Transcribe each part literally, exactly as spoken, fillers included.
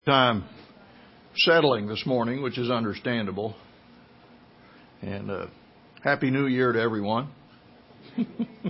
Time settling this morning, which is understandable. And uh, Happy New Year to everyone. This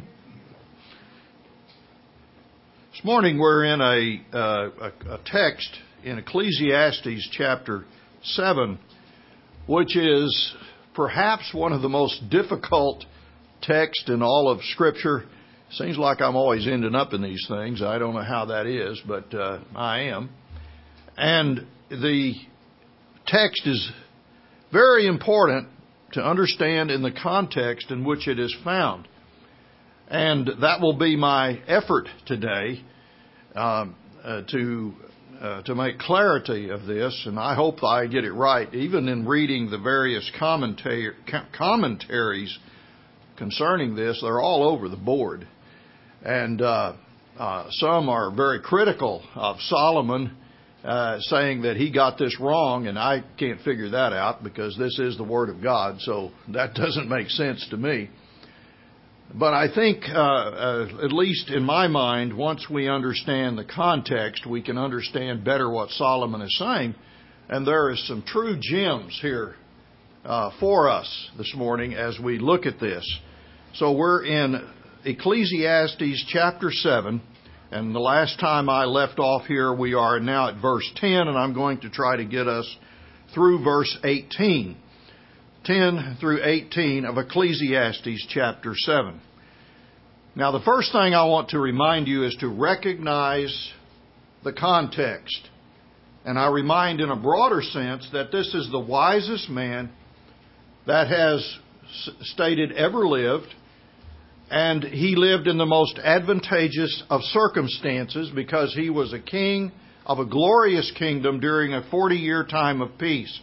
morning we're in a, uh, a, a text in Ecclesiastes chapter seven, which is perhaps one of the most difficult texts in all of Scripture. Seems like I'm always ending up in these things. I don't know how that is, but uh, I am. And the text is very important to understand in the context in which it is found. And that will be my effort today um, uh, to uh, to make clarity of this. And I hope I get it right. Even in reading the various commentar- commentaries concerning this, they're all over the board. And uh, uh, some are very critical of Solomon, Uh, saying that he got this wrong, and I can't figure that out because this is the Word of God, so that doesn't make sense to me. But I think, uh, uh, at least in my mind, once we understand the context, we can understand better what Solomon is saying, and there is some true gems here uh, for us this morning as we look at this. So we're in Ecclesiastes chapter seven. And the last time I left off here, we are now at verse ten, and I'm going to try to get us through verse eighteen. ten through eighteen of Ecclesiastes chapter seven. Now, the first thing I want to remind you is to recognize the context. And I remind in a broader sense that this is the wisest man that has stated ever lived. And he lived in the most advantageous of circumstances because he was a king of a glorious kingdom during a forty-year time of peace.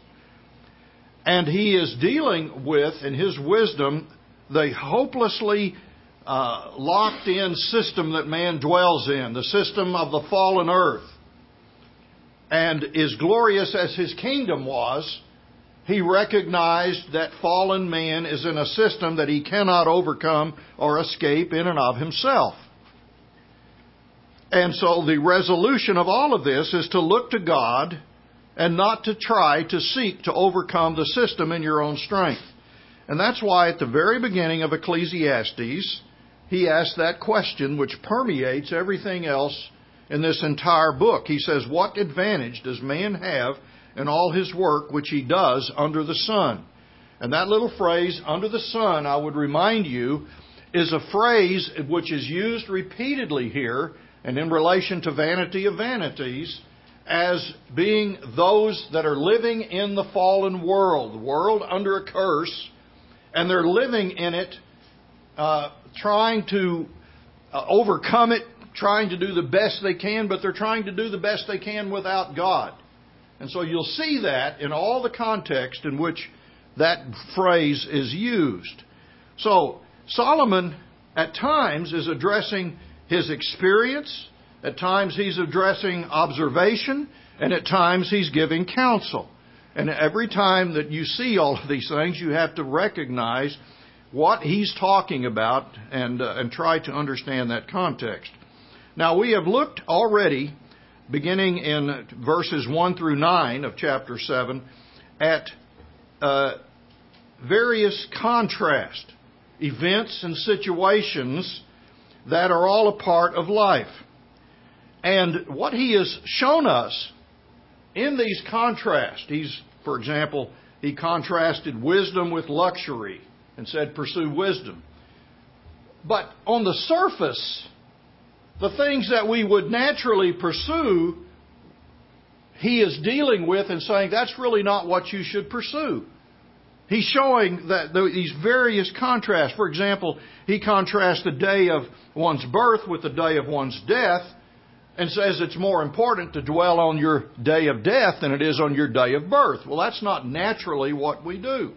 And he is dealing with, in his wisdom, the hopelessly uh, locked-in system that man dwells in, the system of the fallen earth. And as glorious as his kingdom was, he recognized that fallen man is in a system that he cannot overcome or escape in and of himself. And so the resolution of all of this is to look to God and not to try to seek to overcome the system in your own strength. And that's why at the very beginning of Ecclesiastes, he asks that question which permeates everything else in this entire book. He says, what advantage does man have in all his work which he does under the sun? And that little phrase, under the sun, I would remind you, is a phrase which is used repeatedly here and in relation to vanity of vanities as being those that are living in the fallen world, the world under a curse, and they're living in it, uh, trying to uh, overcome it, trying to do the best they can, but they're trying to do the best they can without God. And so you'll see that in all the context in which that phrase is used. So Solomon at times is addressing his experience, at times he's addressing observation, and at times he's giving counsel. And every time that you see all of these things, you have to recognize what he's talking about and, uh, and try to understand that context. Now, we have looked already, beginning in verses one through nine of chapter seven, at uh, various contrast, events and situations that are all a part of life. And what he has shown us in these contrasts, he's, for example, he contrasted wisdom with luxury and said, pursue wisdom. But on the surface, the things that we would naturally pursue, he is dealing with and saying that's really not what you should pursue. He's showing that these various contrasts. For example, he contrasts the day of one's birth with the day of one's death and says it's more important to dwell on your day of death than it is on your day of birth. Well, that's not naturally what we do.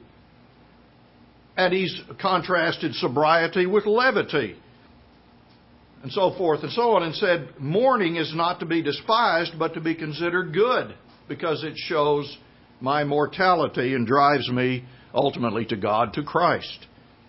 And he's contrasted sobriety with levity, and so forth and so on, and said mourning is not to be despised but to be considered good because it shows my mortality and drives me ultimately to God, to Christ.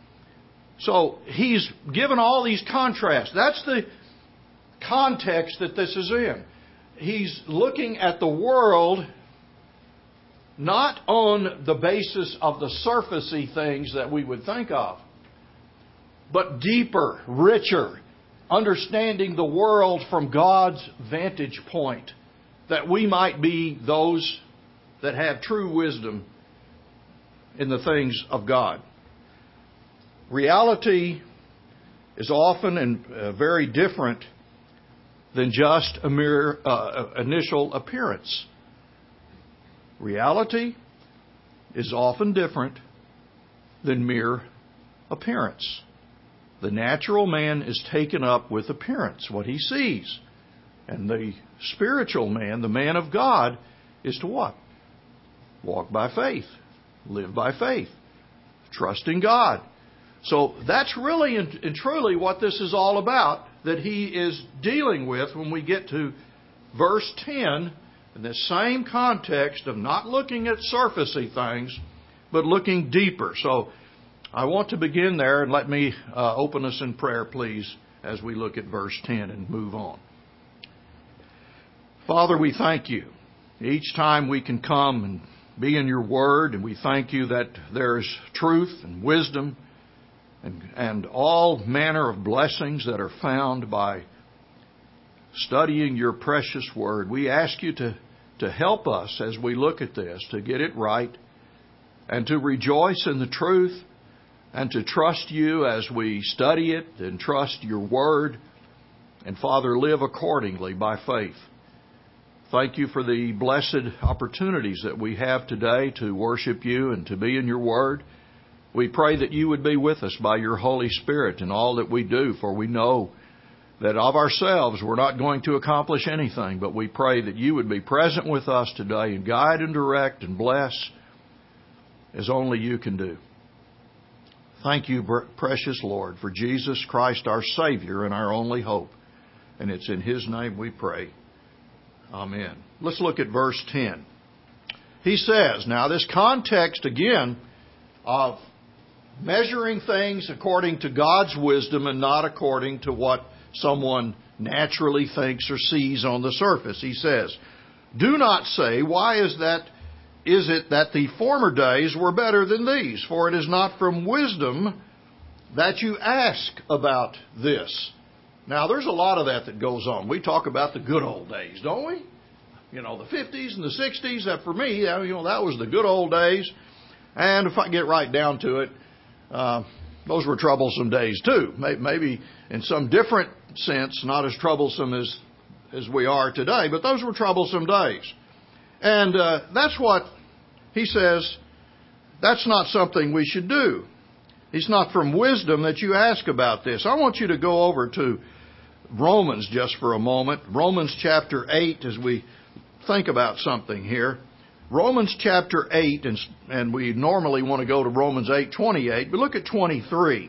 So he's given all these contrasts. That's the context that this is in. he's looking at the world not on the basis of the surfacey things that we would think of, but deeper, richer, understanding the world from God's vantage point, that we might be those that have true wisdom in the things of God. Reality is often and uh, very different than just a mere uh, initial appearance. Reality is often different than mere appearance. The natural man is taken up with appearance, what he sees. And the spiritual man, the man of God, is to what? Walk by faith. Live by faith. Trust in God. So that's really and, and truly what this is all about, that he is dealing with when we get to verse ten, in the same context of not looking at surfacey things, but looking deeper. So I want to begin there, and let me uh, open us in prayer, please, as we look at verse ten and move on. Father, we thank you. Each time we can come and be in your word, and we thank you that there is truth and wisdom and, and all manner of blessings that are found by studying your precious word. We ask you to, to help us as we look at this, to get it right, and to rejoice in the truth, and to trust you as we study it and trust your word, and Father, live accordingly by faith. Thank you for the blessed opportunities that we have today to worship you and to be in your word. We pray that you would be with us by your Holy Spirit in all that we do, for we know that of ourselves we're not going to accomplish anything, but we pray that you would be present with us today and guide and direct and bless as only you can do. Thank you, precious Lord, for Jesus Christ, our Savior and our only hope. And it's in His name we pray. Amen. Let's look at verse ten. He says, now this context again of measuring things according to God's wisdom and not according to what someone naturally thinks or sees on the surface. He says, do not say, why is that? Is it that the former days were better than these? For it is not from wisdom that you ask about this. Now, there's a lot of that that goes on. We talk about the good old days, don't we? You know, the fifties and the sixties. That for me, you know, that was the good old days. And if I get right down to it, uh, those were troublesome days too. Maybe in some different sense, not as troublesome as as we are today, but those were troublesome days. And uh, that's what he says, that's not something we should do. It's not from wisdom that you ask about this. I want you to go over to Romans just for a moment. Romans chapter eight, as we think about something here. Romans chapter eight, and, and we normally want to go to Romans eight twenty-eight, but look at twenty-three.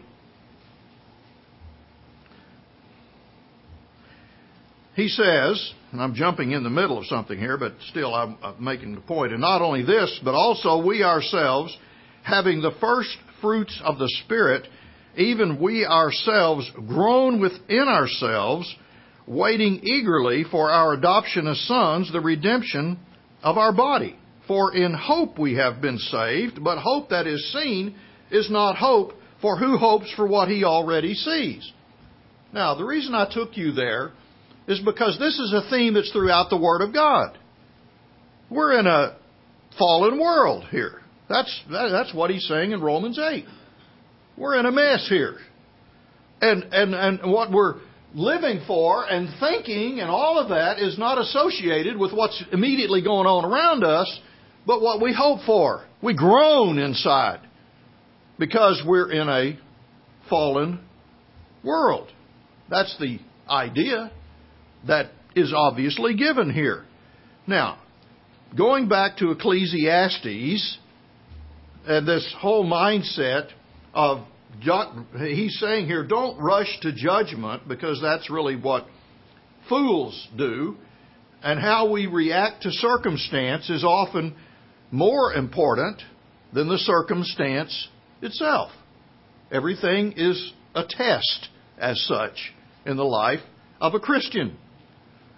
He says, and I'm jumping in the middle of something here, but still I'm, I'm making the point. And not only this, but also we ourselves, having the first fruits of the Spirit, even we ourselves groan within ourselves, waiting eagerly for our adoption as sons, the redemption of our body. For in hope we have been saved, but hope that is seen is not hope, for who hopes for what he already sees? Now, the reason I took you there is because this is a theme that's throughout the Word of God. We're in a fallen world here. That's that's what he's saying in Romans eight. We're in a mess here. And, and, and what we're living for and thinking and all of that is not associated with what's immediately going on around us, but what we hope for. We groan inside because we're in a fallen world. That's the idea that is obviously given here. Now, going back to Ecclesiastes, and this whole mindset of, he's saying here, don't rush to judgment, because that's really what fools do. And how we react to circumstance is often more important than the circumstance itself. Everything is a test as such in the life of a Christian.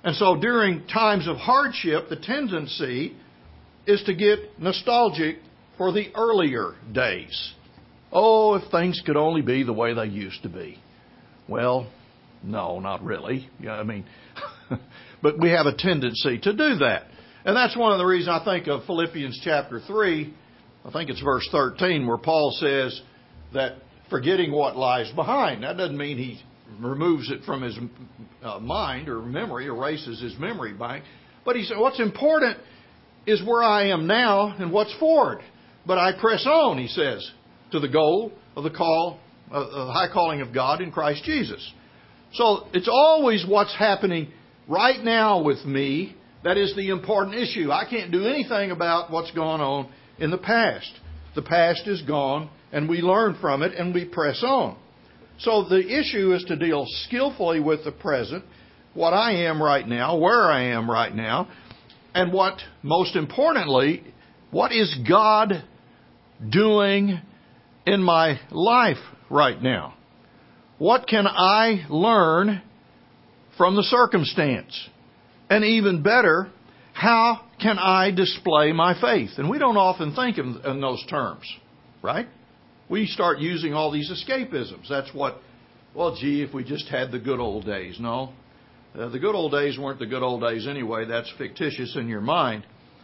And so during times of hardship, the tendency is to get nostalgic for the earlier days. Oh, if things could only be the way they used to be. Well, no, not really. Yeah, I mean, but we have a tendency to do that. And that's one of the reasons I think of Philippians chapter three, I think it's verse thirteen, where Paul says that forgetting what lies behind. That doesn't mean he removes it from his uh, mind or memory, erases his memory bank. But he said, what's important is where I am now and what's forward. But I press on, he says, to the goal of the call, uh, the high calling of God in Christ Jesus. So it's always what's happening right now with me that is the important issue. I can't do anything about what's gone on in the past. The past is gone, and we learn from it, and we press on. So the issue is to deal skillfully with the present, what I am right now, where I am right now, and what, most importantly, what is God doing in my life right now? What can I learn from the circumstance? And even better, how can I display my faith? And we don't often think in, in those terms, right? We start using all these escapisms. That's what, well, gee, if we just had the good old days. No, uh, the good old days weren't the good old days anyway. That's fictitious in your mind.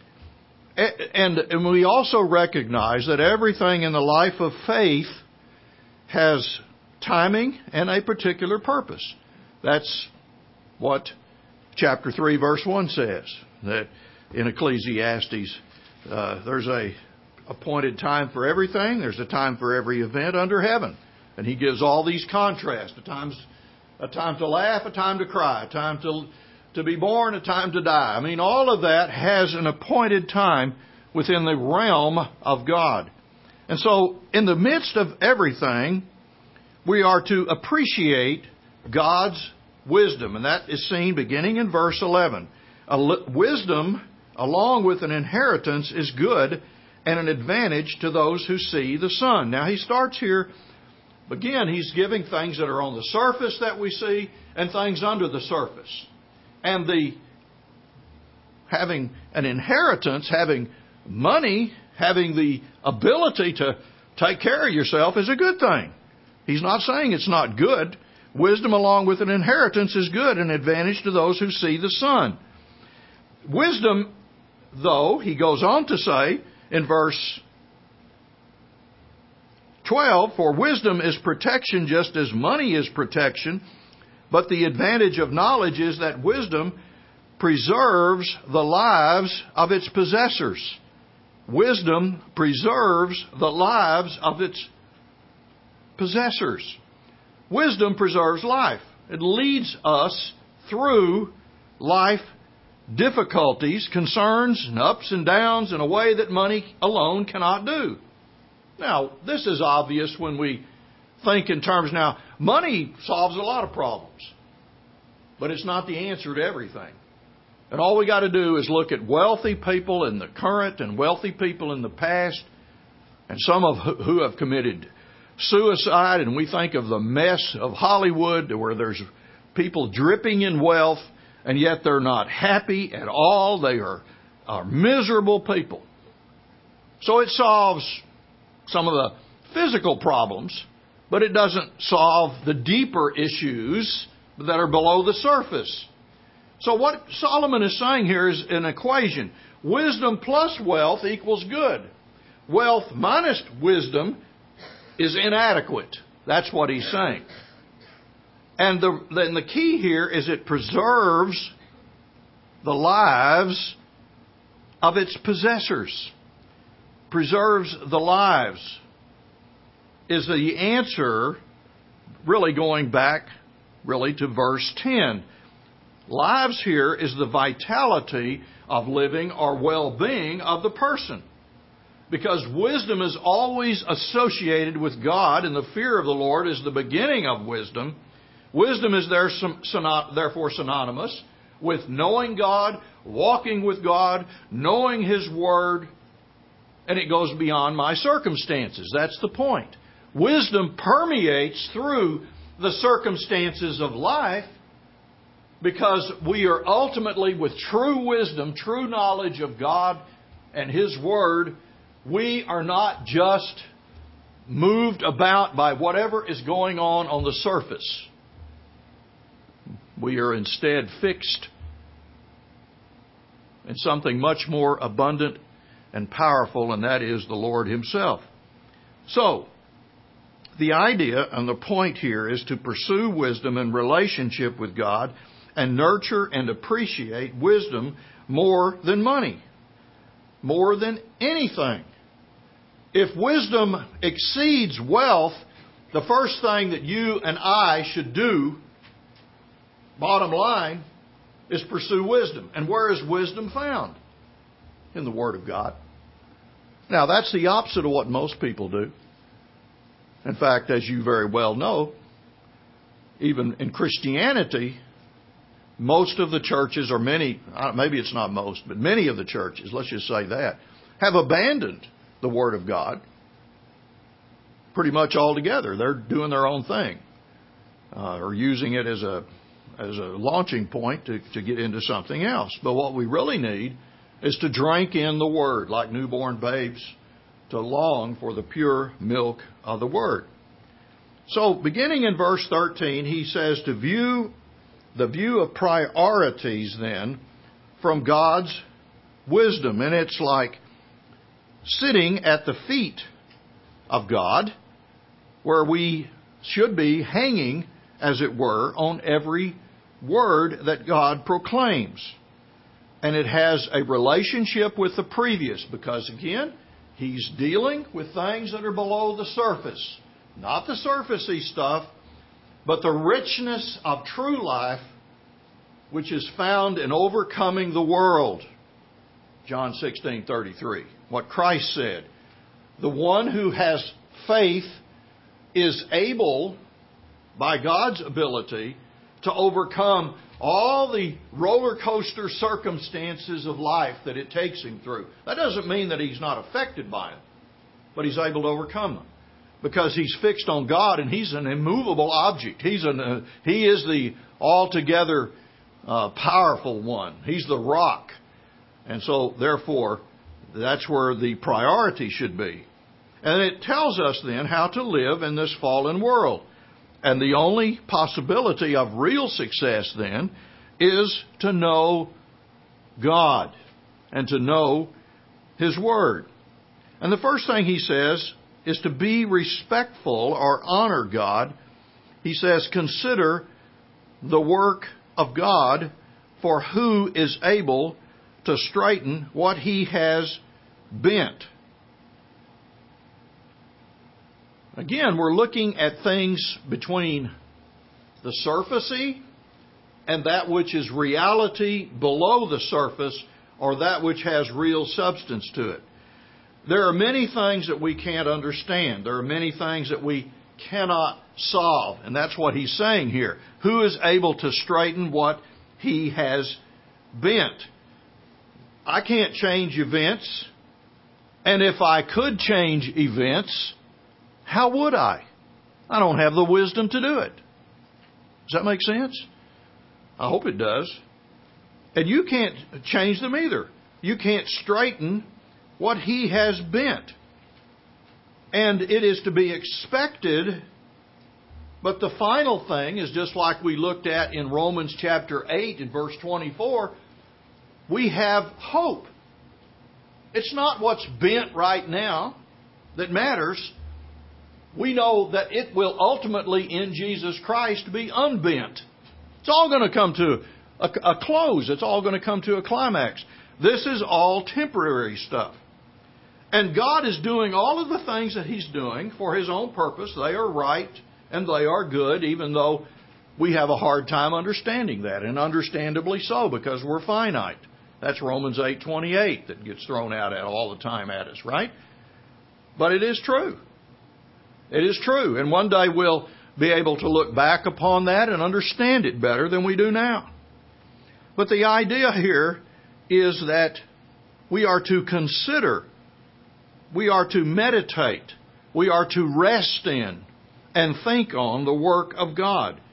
And, and we also recognize that everything in the life of faith has timing and a particular purpose. That's what chapter three, verse one says, that in Ecclesiastes, uh, there's a appointed time for everything. There's a time for every event under heaven. And he gives all these contrasts. A time, a time to laugh, a time to cry, a time to, to be born, a time to die. I mean, all of that has an appointed time within the realm of God. And so, in the midst of everything, we are to appreciate God's wisdom. And that is seen beginning in verse eleven. A wisdom, along with an inheritance, is good and an advantage to those who see the sun. Now he starts here, again, he's giving things that are on the surface that we see and things under the surface. And the having an inheritance, having money, having the ability to take care of yourself is a good thing. He's not saying it's not good. Wisdom along with an inheritance is good, an advantage to those who see the sun. Wisdom, though, he goes on to say, in verse twelve, for wisdom is protection just as money is protection, but the advantage of knowledge is that wisdom preserves the lives of its possessors. Wisdom preserves the lives of its possessors. Wisdom preserves life. It leads us through life difficulties, concerns, and ups and downs in a way that money alone cannot do. Now, this is obvious when we think in terms, now, money solves a lot of problems, but it's not the answer to everything. And all we got to do is look at wealthy people in the current and wealthy people in the past, and some of who have committed suicide, and we think of the mess of Hollywood where there's people dripping in wealth, and yet they're not happy at all. They are, are miserable people. So it solves some of the physical problems, but it doesn't solve the deeper issues that are below the surface. So what Solomon is saying here is an equation. Wisdom plus wealth equals good. Wealth minus wisdom is inadequate. That's what he's saying. And the, then the key here is it preserves the lives of its possessors. Preserves the lives is the answer, really going back really to verse ten. Lives here is the vitality of living or well-being of the person. Because wisdom is always associated with God, and the fear of the Lord is the beginning of wisdom. Wisdom is therefore synonymous with knowing God, walking with God, knowing His Word, and it goes beyond my circumstances. That's the point. Wisdom permeates through the circumstances of life, Because we are ultimately, with true wisdom, true knowledge of God and His Word, we are not just moved about by whatever is going on on the surface. We are instead fixed in something much more abundant and powerful, and that is the Lord Himself. So, the idea and the point here is to pursue wisdom in relationship with God and nurture and appreciate wisdom more than money, more than anything. If wisdom exceeds wealth, the first thing that you and I should do, bottom line, is pursue wisdom. And where is wisdom found? In the Word of God. Now, that's the opposite of what most people do. In fact, as you very well know, even in Christianity, most of the churches, or many, maybe it's not most, but many of the churches, let's just say that, have abandoned the Word of God pretty much altogether. They're doing their own thing, uh, or using it as a as a launching point to, to get into something else. But what we really need is to drink in the Word like newborn babes, to long for the pure milk of the Word. So, beginning in verse thirteen, he says to view the view of priorities then from God's wisdom. And it's like sitting at the feet of God, where we should be hanging, as it were, on every word that God proclaims. And it has a relationship with the previous, because again, He's dealing with things that are below the surface. Not the surfacey stuff, but the richness of true life, which is found in overcoming the world. John sixteen thirty-three. What Christ said. The one who has faith is able, by God's ability, to overcome all the roller coaster circumstances of life that it takes him through. That doesn't mean that he's not affected by them, but he's able to overcome them. Because he's fixed on God, and He's an immovable object. He's an, uh, He is the altogether uh, powerful one. He's the rock. And so, therefore, that's where the priority should be. And it tells us then how to live in this fallen world. And the only possibility of real success then is to know God and to know His Word. And the first thing he says is to be respectful or honor God. He says, consider the work of God, for who is able to straighten what He has bent. Again, we're looking at things between the surfacey and that which is reality below the surface, or that which has real substance to it. There are many things that we can't understand. There are many things that we cannot solve. And that's what he's saying here. Who is able to straighten what He has bent? I can't change events. And if I could change events, how would I? I don't have the wisdom to do it. Does that make sense? I hope it does. And you can't change them either. You can't straighten what He has bent. And it is to be expected, but the final thing is just like we looked at in Romans chapter eight and verse twenty-four, we have hope. It's not what's bent right now that matters. We know that it will ultimately in Jesus Christ be unbent. It's all going to come to a, a close. It's all going to come to a climax. This is all temporary stuff. And God is doing all of the things that He's doing for His own purpose. They are right and they are good, even though we have a hard time understanding that. And understandably so, because we're finite. That's Romans eight twenty-eight that gets thrown out at all the time at us, right? But it is true. It is true. And one day we'll be able to look back upon that and understand it better than we do now. But the idea here is that we are to consider, we are to meditate, we are to rest in and think on the work of God.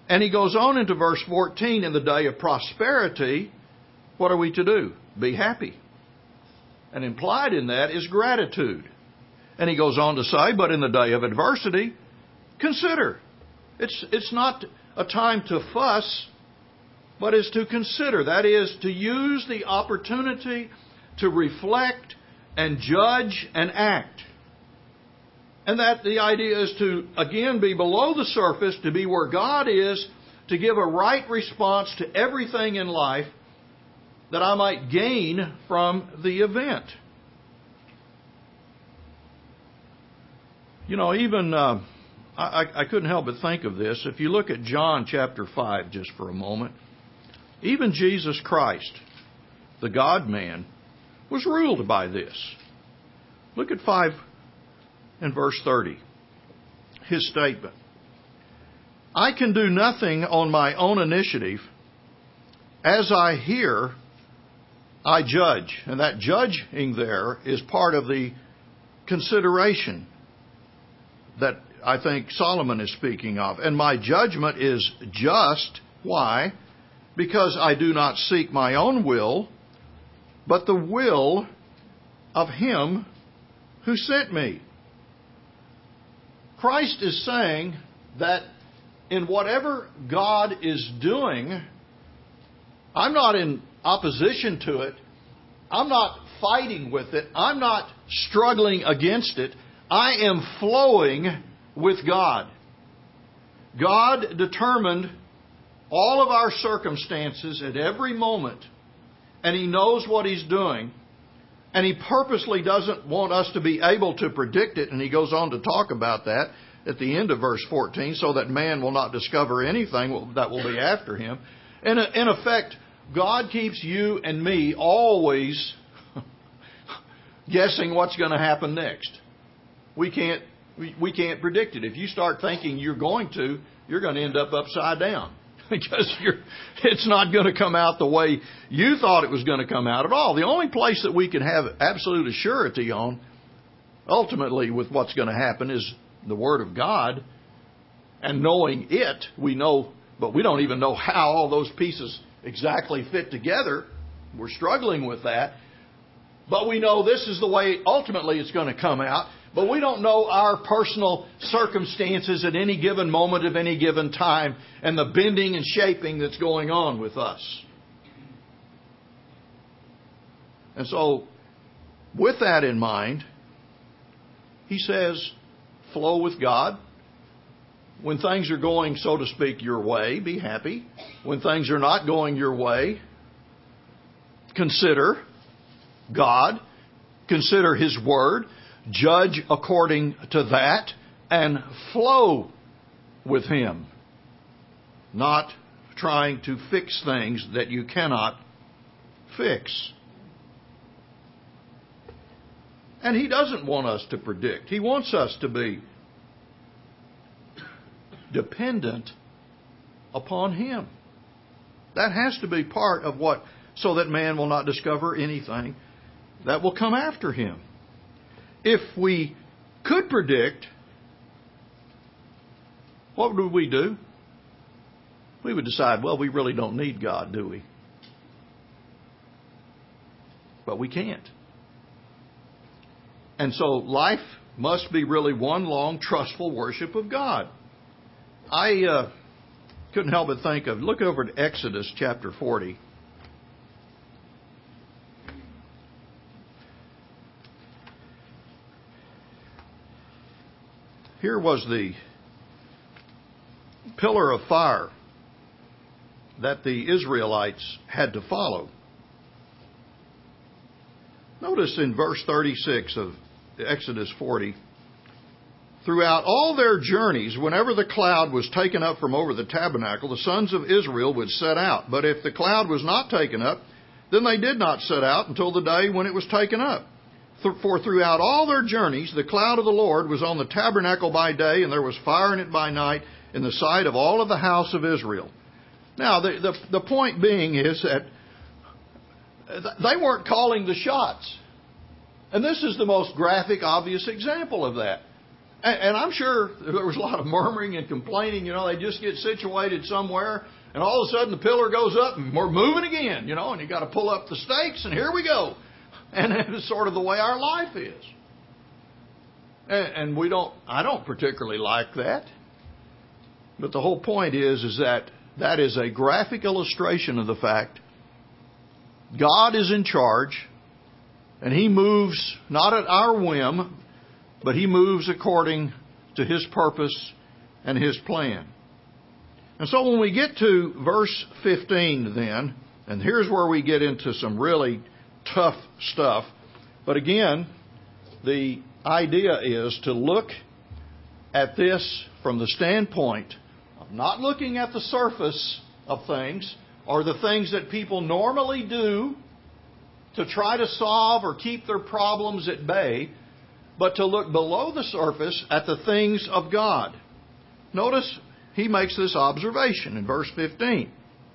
And he goes on into verse fourteen, in the day of prosperity, what are we to do? Be happy. And implied in that is gratitude. And he goes on to say, but in the day of adversity, consider. It's, it's not a time to fuss, but is to consider. That is, to use the opportunity to reflect and judge and act. And that the idea is to, again, be below the surface, to be where God is, to give a right response to everything in life that I might gain from the event. You know, even, uh, I, I couldn't help but think of this. If you look at John chapter five just for a moment, even Jesus Christ, the God-man, was ruled by this. Look at five and verse thirty. His statement. I can do nothing on my own initiative. As I hear, I judge. And that judging there is part of the consideration that I think Solomon is speaking of. And my judgment is just. Why? Because I do not seek my own will, but the will of Him who sent me. Christ is saying that in whatever God is doing, I'm not in opposition to it. I'm not fighting with it. I'm not struggling against it. I am flowing with God. God determined all of our circumstances at every moment, and He knows what He's doing, and He purposely doesn't want us to be able to predict it, and He goes on to talk about that at the end of verse fourteen, so that man will not discover anything that will be after him. In, in effect, God keeps you and me always guessing what's going to happen next. We can't, we, we can't predict it. If you start thinking you're going to, you're going to end up upside down. Because you're, it's not going to come out the way you thought it was going to come out at all. The only place that we can have absolute assurity on, ultimately with what's going to happen, is the Word of God. And knowing it, we know, but we don't even know how all those pieces exactly fit together. We're struggling with that. But we know this is the way ultimately it's going to come out. But we don't know our personal circumstances at any given moment of any given time and the bending and shaping that's going on with us. And so, with that in mind, he says, flow with God. When things are going, so to speak, your way, be happy. When things are not going your way, consider God. Consider His Word. Judge according to that and flow with Him. Not trying to fix things that you cannot fix. And He doesn't want us to predict. He wants us to be dependent upon Him. That has to be part of what, so that man will not discover anything that will come after him. If we could predict, what would we do? We would decide, well, we really don't need God, do we? But we can't. And so life must be really one long, trustful worship of God. I uh, couldn't help but think of, look over at Exodus chapter forty. Here was the pillar of fire that the Israelites had to follow. Notice in verse thirty-six of Exodus forty, throughout all their journeys, whenever the cloud was taken up from over the tabernacle, the sons of Israel would set out. But if the cloud was not taken up, then they did not set out until the day when it was taken up. For throughout all their journeys, the cloud of the Lord was on the tabernacle by day, and there was fire in it by night, in the sight of all of the house of Israel. Now, the, the, the point being is that they weren't calling the shots. And this is the most graphic, obvious example of that. And, and I'm sure there was a lot of murmuring and complaining. You know, they just get situated somewhere, and all of a sudden the pillar goes up, and we're moving again. You know, and you got to pull up the stakes, and here we go. And it's sort of the way our life is. And, and we don't. I don't particularly like that. But the whole point is, is that that is a graphic illustration of the fact God is in charge, and He moves not at our whim, but He moves according to His purpose and His plan. And so when we get to verse fifteen then, and here's where we get into some really tough stuff. But again, the idea is to look at this from the standpoint of not looking at the surface of things or the things that people normally do to try to solve or keep their problems at bay, but to look below the surface at the things of God. Notice he makes this observation in verse fifteen.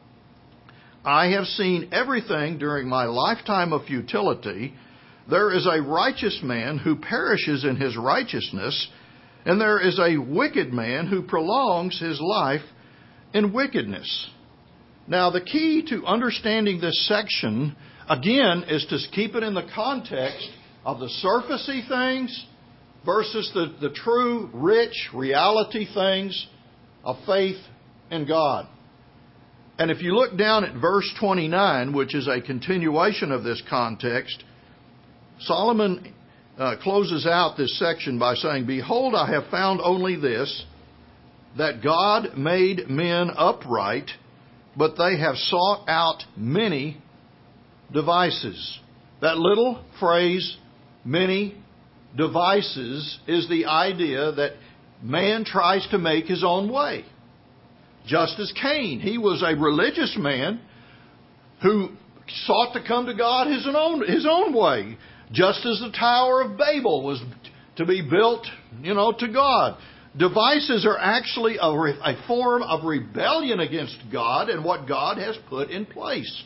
I have seen everything during my lifetime of futility. There is a righteous man who perishes in his righteousness, and there is a wicked man who prolongs his life in wickedness. Now, the key to understanding this section, again, is to keep it in the context of the surfacey things versus the, the true, rich, reality things of faith in God. And if you look down at verse twenty-nine, which is a continuation of this context, Solomon uh, closes out this section by saying, Behold, I have found only this, that God made men upright, but they have sought out many devices. That little phrase, many devices, is the idea that man tries to make his own way. Just as Cain, he was a religious man who sought to come to God his own, his own way. Just as the Tower of Babel was to be built, you know, to God. Devices are actually a, re, a form of rebellion against God and what God has put in place.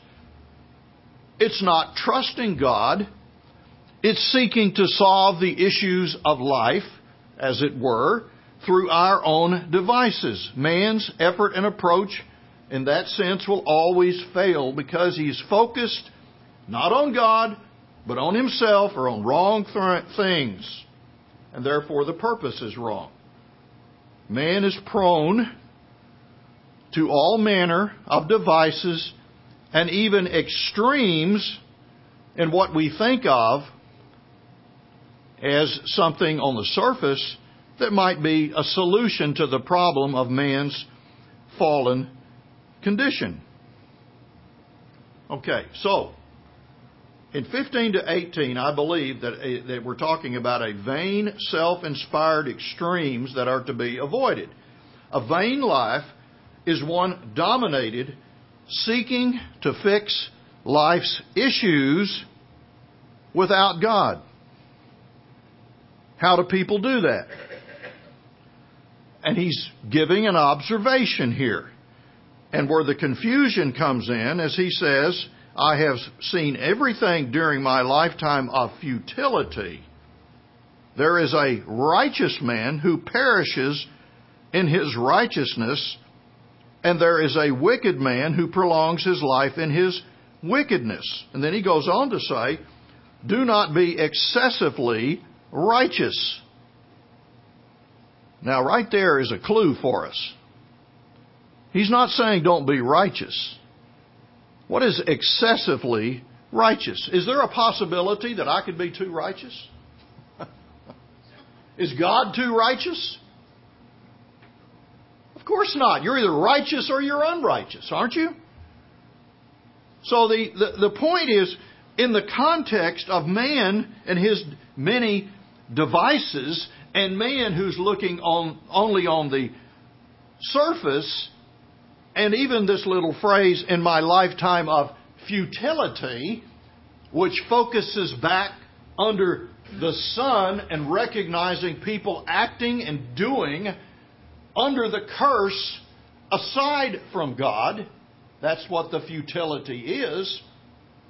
It's not trusting God. It's seeking to solve the issues of life, as it were, through our own devices. Man's effort and approach, in that sense, will always fail because he's focused not on God, but on himself or on wrong th- things. And therefore the purpose is wrong. Man is prone to all manner of devices and even extremes in what we think of as something on the surface that might be a solution to the problem of man's fallen condition. Okay, so in fifteen to eighteen, I believe that, uh, that we're talking about a vain, self-inspired extremes that are to be avoided. A vain life is one dominated, seeking to fix life's issues without God. How do people do that? And he's giving an observation here. And where the confusion comes in, as he says, I have seen everything during my lifetime of futility. There is a righteous man who perishes in his righteousness, and there is a wicked man who prolongs his life in his wickedness. And then he goes on to say, do not be excessively righteous. Now, right there is a clue for us. He's not saying don't be righteous. What is excessively righteous? Is there a possibility that I could be too righteous? Is God too righteous? Of course not. You're either righteous or you're unrighteous, aren't you? So the, the, the point is, in the context of man and his many devices, and man who's looking on only on the surface, and even this little phrase, in my lifetime of futility, which focuses back under the sun and recognizing people acting and doing under the curse aside from God. That's what the futility is.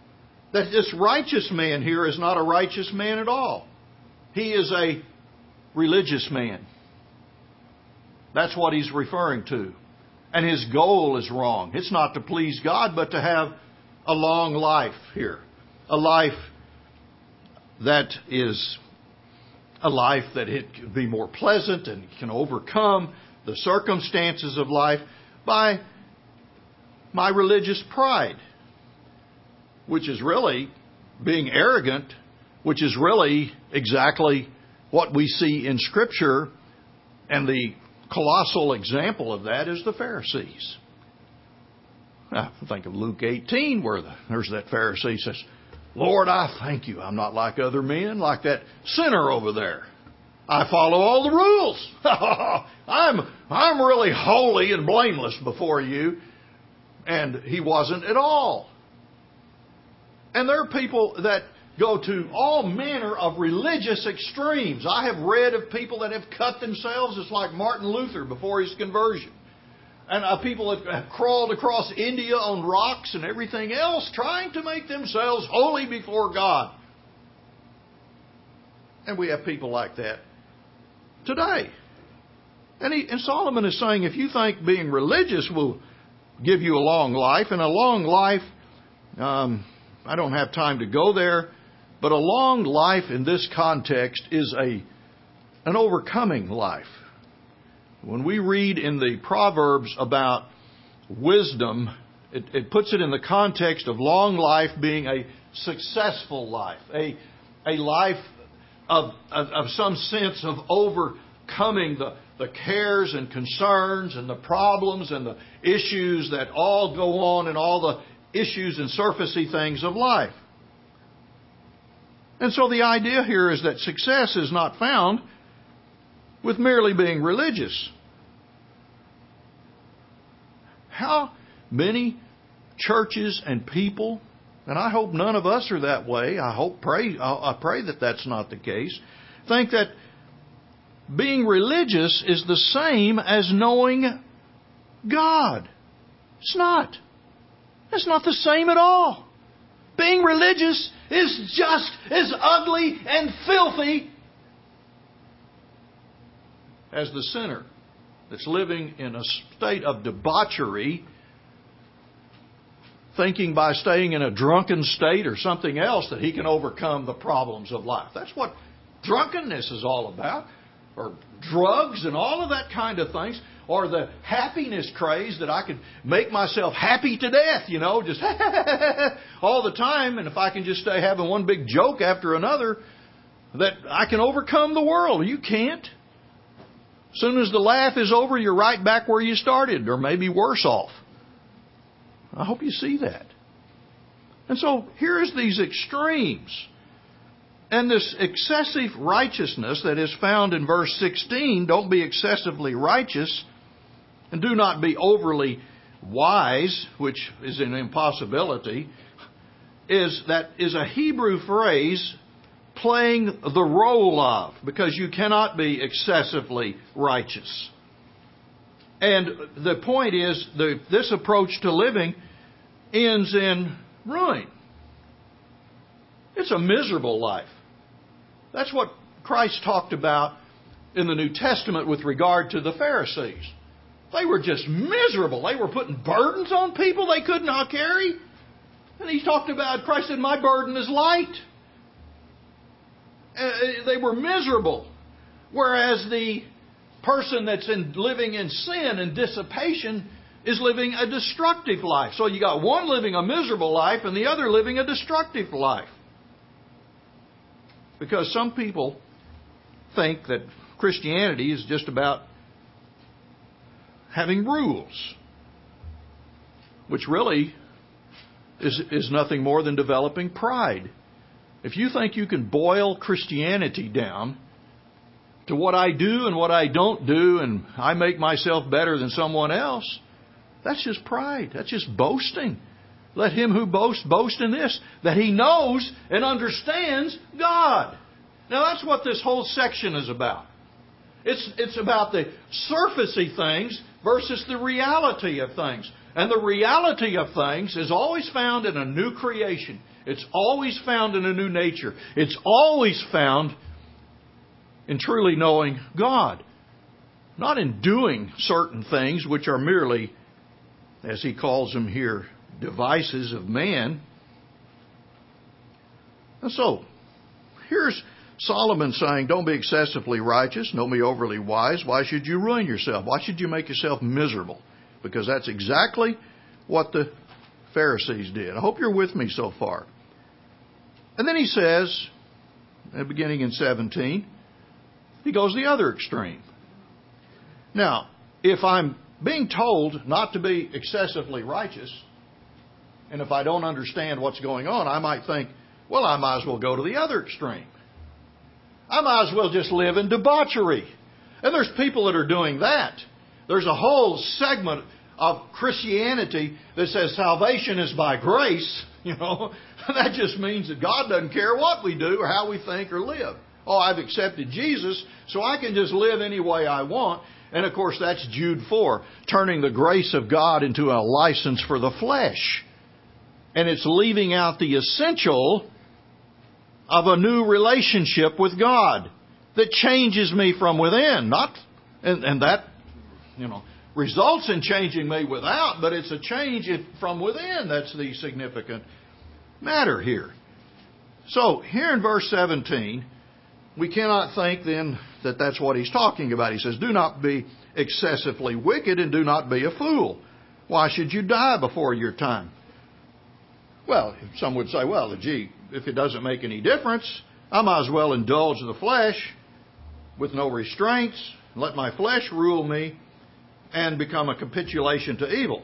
That this righteous man here is not a righteous man at all. He is a religious man. That's what he's referring to. And his goal is wrong. It's not to please God, but to have a long life here. A life that is a life that it can be more pleasant and can overcome the circumstances of life by my religious pride, which is really being arrogant, which is really exactly what we see in Scripture. And the colossal example of that is the Pharisees. Now, think of Luke eighteen, where the, there's that Pharisee says, Lord, I thank you. I'm not like other men, like that sinner over there. I follow all the rules. I'm, I'm really holy and blameless before you. And he wasn't at all. And there are people that go to all manner of religious extremes. I have read of people that have cut themselves. It's like Martin Luther before his conversion. And uh, people that have crawled across India on rocks and everything else, trying to make themselves holy before God. And we have people like that today. And, he, and Solomon is saying, if you think being religious will give you a long life, and a long life, um, I don't have time to go there, but a long life in this context is a an overcoming life. When we read in the Proverbs about wisdom, it, it puts it in the context of long life being a successful life, a a life of, of, of some sense of overcoming the, the cares and concerns and the problems and the issues that all go on and all the issues and surfacey things of life. And so the idea here is that success is not found with merely being religious. How many churches and people, and I hope none of us are that way, I hope, pray, I pray that that's not the case, think that being religious is the same as knowing God. It's not. It's not the same at all. Being religious is just as ugly and filthy as the sinner that's living in a state of debauchery, thinking by staying in a drunken state or something else that he can overcome the problems of life. That's what drunkenness is all about. Or drugs and all of that kind of things. Or the happiness craze that I could make myself happy to death, you know, just all the time. And if I can just stay having one big joke after another, that I can overcome the world. You can't. As soon as the laugh is over, you're right back where you started, or maybe worse off. I hope you see that. And so here's these extremes. And this excessive righteousness that is found in verse sixteen, don't be excessively righteous and do not be overly wise, which is an impossibility, is that is a Hebrew phrase playing the role of, because you cannot be excessively righteous. And the point is that this approach to living ends in ruin. It's a miserable life. That's what Christ talked about in the New Testament with regard to the Pharisees. They were just miserable. They were putting burdens on people they could not carry. And he talked about, Christ said, my burden is light. Uh, they were miserable. Whereas the person that's in, living in sin and dissipation is living a destructive life. So you got one living a miserable life and the other living a destructive life. Because some people think that Christianity is just about having rules, which really is, is nothing more than developing pride. If you think you can boil Christianity down to what I do and what I don't do, and I make myself better than someone else, that's just pride. That's just boasting. Let him who boasts boast in this, that he knows and understands God. Now that's what this whole section is about. It's, it's about the surfacey things versus the reality of things. And the reality of things is always found in a new creation. It's always found in a new nature. It's always found in truly knowing God. Not in doing certain things which are merely, as he calls them here, devices of man. And so, here's Solomon saying, don't be excessively righteous, don't be overly wise. Why should you ruin yourself? Why should you make yourself miserable? Because that's exactly what the Pharisees did. I hope you're with me so far. And then he says, beginning in seventeen, he goes the other extreme. Now, if I'm being told not to be excessively righteous, and if I don't understand what's going on, I might think, well, I might as well go to the other extreme. I might as well just live in debauchery. And there's people that are doing that. There's a whole segment of Christianity that says salvation is by grace. You know, that just means that God doesn't care what we do or how we think or live. Oh, I've accepted Jesus, so I can just live any way I want. And of course, that's Jude four, turning the grace of God into a license for the flesh. And it's leaving out the essential of a new relationship with God that changes me from within. Not, and, and that, you know, results in changing me without, but it's a change from within. That's the significant matter here. So, here in verse seventeen, we cannot think then that that's what he's talking about. He says, do not be excessively wicked and do not be a fool. Why should you die before your time? Well, some would say, well, gee, if it doesn't make any difference, I might as well indulge the flesh with no restraints, let my flesh rule me, and become a capitulation to evil.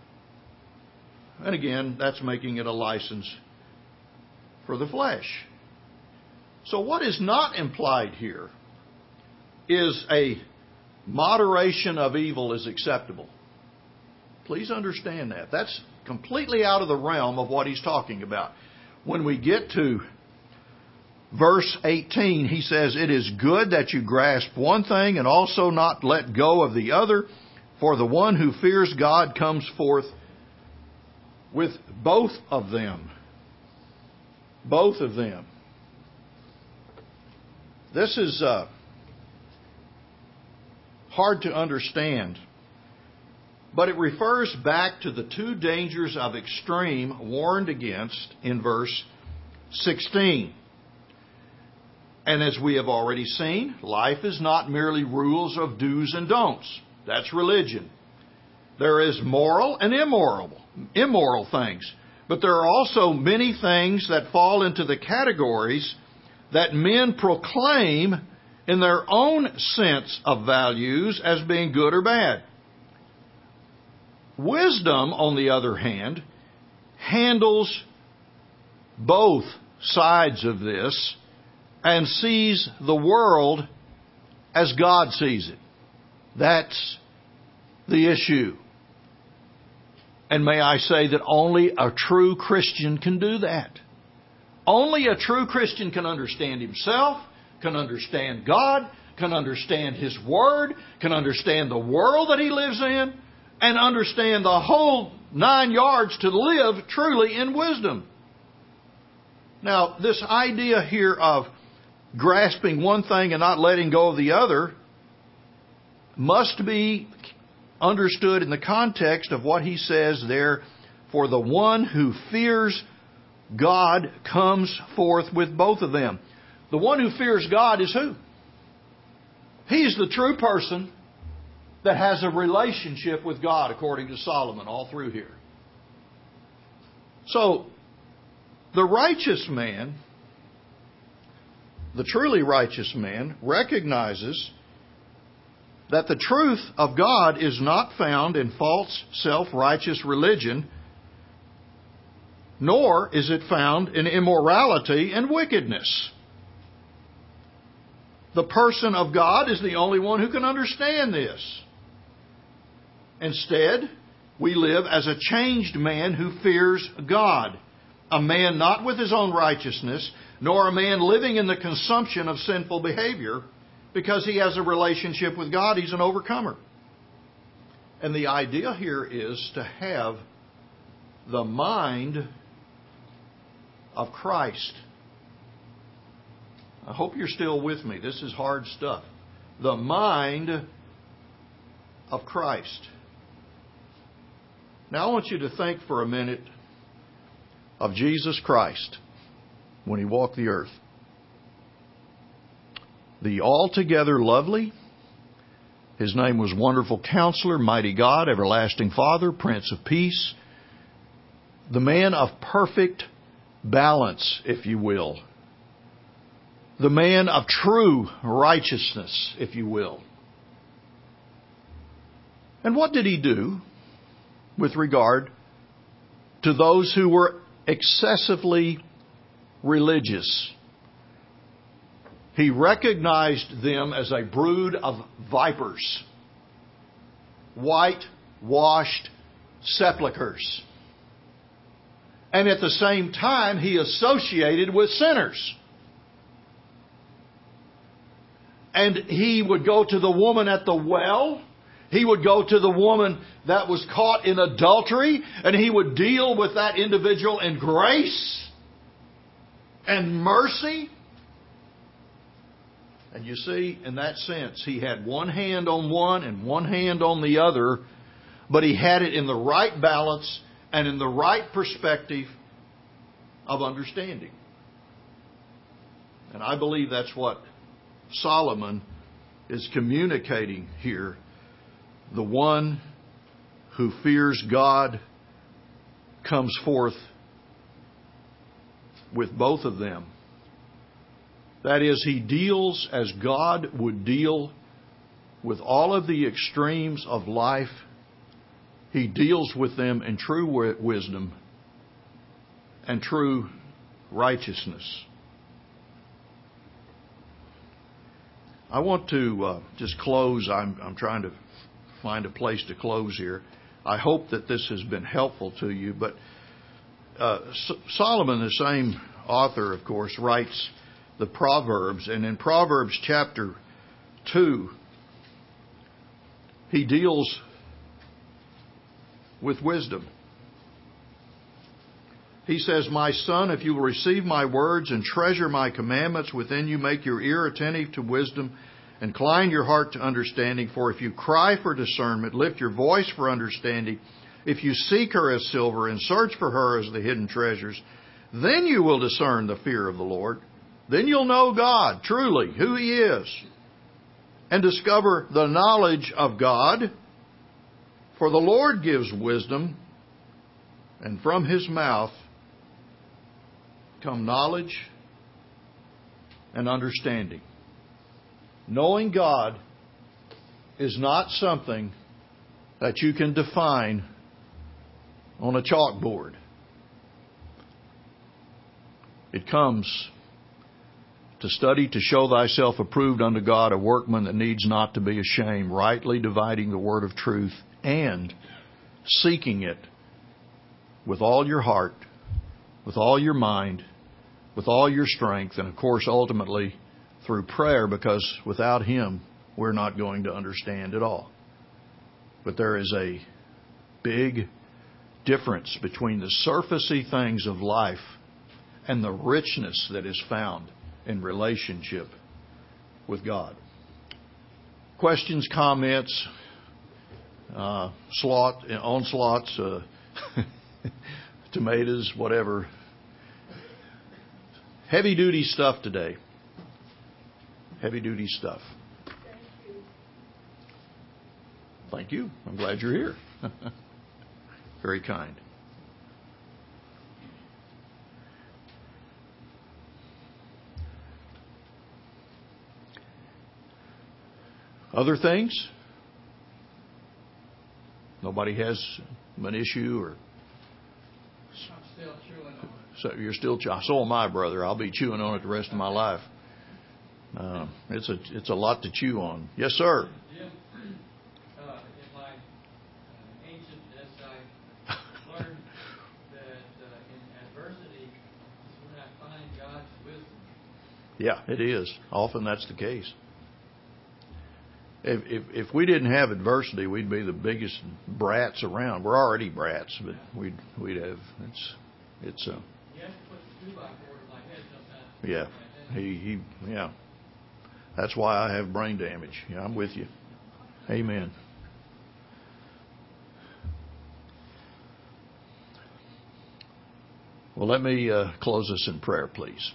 And again, that's making it a license for the flesh. So what is not implied here is a moderation of evil is acceptable. Please understand that. That's completely out of the realm of what he's talking about. When we get to verse eighteen, he says, it is good that you grasp one thing and also not let go of the other, for the one who fears God comes forth with both of them. Both of them. This is uh, hard to understand, but it refers back to the two dangers of extreme warned against in verse sixteen. And as we have already seen, life is not merely rules of do's and don'ts. That's religion. There is moral and immoral, immoral things. But there are also many things that fall into the categories that men proclaim in their own sense of values as being good or bad. Wisdom, on the other hand, handles both sides of this and sees the world as God sees it. That's the issue. And may I say that only a true Christian can do that. Only a true Christian can understand himself, can understand God, can understand His Word, can understand the world that he lives in, and understand the whole nine yards to live truly in wisdom. Now, this idea here of grasping one thing and not letting go of the other must be understood in the context of what he says there, for the one who fears God comes forth with both of them. The one who fears God is who? He's the true person that has a relationship with God, according to Solomon, all through here. So, the righteous man, the truly righteous man, recognizes that the truth of God is not found in false, self-righteous religion, nor is it found in immorality and wickedness. The person of God is the only one who can understand this. Instead, we live as a changed man who fears God. A man not with his own righteousness, nor a man living in the consumption of sinful behavior, because he has a relationship with God. He's an overcomer. And the idea here is to have the mind of Christ. I hope you're still with me. This is hard stuff. The mind of Christ. Now I want you to think for a minute of Jesus Christ when He walked the earth. The altogether lovely. His name was Wonderful Counselor, Mighty God, Everlasting Father, Prince of Peace. The man of perfect balance, if you will. The man of true righteousness, if you will. And what did He do with regard to those who were excessively religious? He recognized them as a brood of vipers, white-washed sepulchres. And at the same time, He associated with sinners. And He would go to the woman at the well. He would go to the woman that was caught in adultery. And He would deal with that individual in grace and mercy. And you see, in that sense, He had one hand on one and one hand on the other. But He had it in the right balance and in the right perspective of understanding. And I believe that's what Solomon is communicating here. The one who fears God comes forth with both of them. That is, he deals as God would deal with all of the extremes of life. He deals with them in true wisdom and true righteousness. I want to uh, just close. I'm, I'm trying to find a place to close here. I hope that this has been helpful to you. But uh, S- Solomon, the same author, of course, writes the Proverbs. And in Proverbs chapter two, he deals with wisdom. He says, "My son, if you will receive my words and treasure my commandments within you, make your ear attentive to wisdom, incline your heart to understanding. For if you cry for discernment, lift your voice for understanding. If you seek her as silver and search for her as the hidden treasures, then you will discern the fear of the Lord. Then you'll know God, truly, who He is, and discover the knowledge of God. For the Lord gives wisdom, and from His mouth come knowledge and understanding." Knowing God is not something that you can define on a chalkboard. It comes to study to show thyself approved unto God, a workman that needs not to be ashamed, rightly dividing the word of truth and seeking it with all your heart, with all your mind, with all your strength, and of course ultimately through prayer, because without Him we're not going to understand at all. But there is a big difference between the surfacey things of life and the richness that is found in relationship with God. Questions, comments, uh, slot, onslaughts, uh, tomatoes, whatever. Heavy duty stuff today. Heavy duty stuff. Thank you. Thank you. I'm glad you're here. Very kind. Other things? Nobody has an issue, or I'm still chewing on it. so you're still chewing. So am I, brother. I'll be chewing on it the rest of my life. Uh, it's a it's a lot to chew on. Yes, sir. Jim, uh, in my uh, ancientness, I learned that uh, in adversity is when I find God's wisdom. Yeah, it is. Often that's the case. If, if if we didn't have adversity, we'd be the biggest brats around. We're already brats, but we'd we'd have it's it's uh, You have to put the two by four in my head sometimes. yeah. He, he, yeah. That's why I have brain damage. Yeah, I'm with you. Amen. Well, let me uh, close this in prayer, please.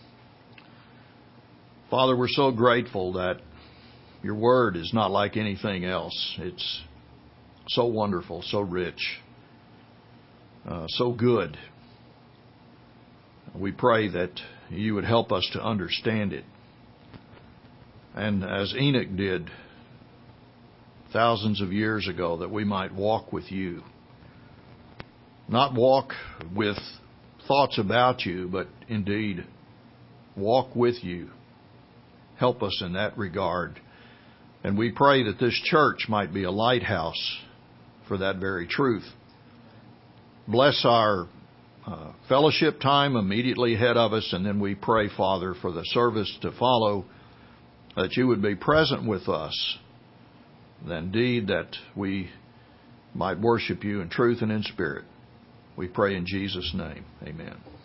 Father, we're so grateful that your word is not like anything else. It's so wonderful, so rich, uh, so good. We pray that you would help us to understand it. And as Enoch did thousands of years ago, that we might walk with you. Not walk with thoughts about you, but indeed walk with you. Help us in that regard. And we pray that this church might be a lighthouse for that very truth. Bless our uh, fellowship time immediately ahead of us, and then we pray, Father, for the service to follow, that you would be present with us. Indeed, that we might worship you in truth and in spirit. We pray in Jesus' name. Amen.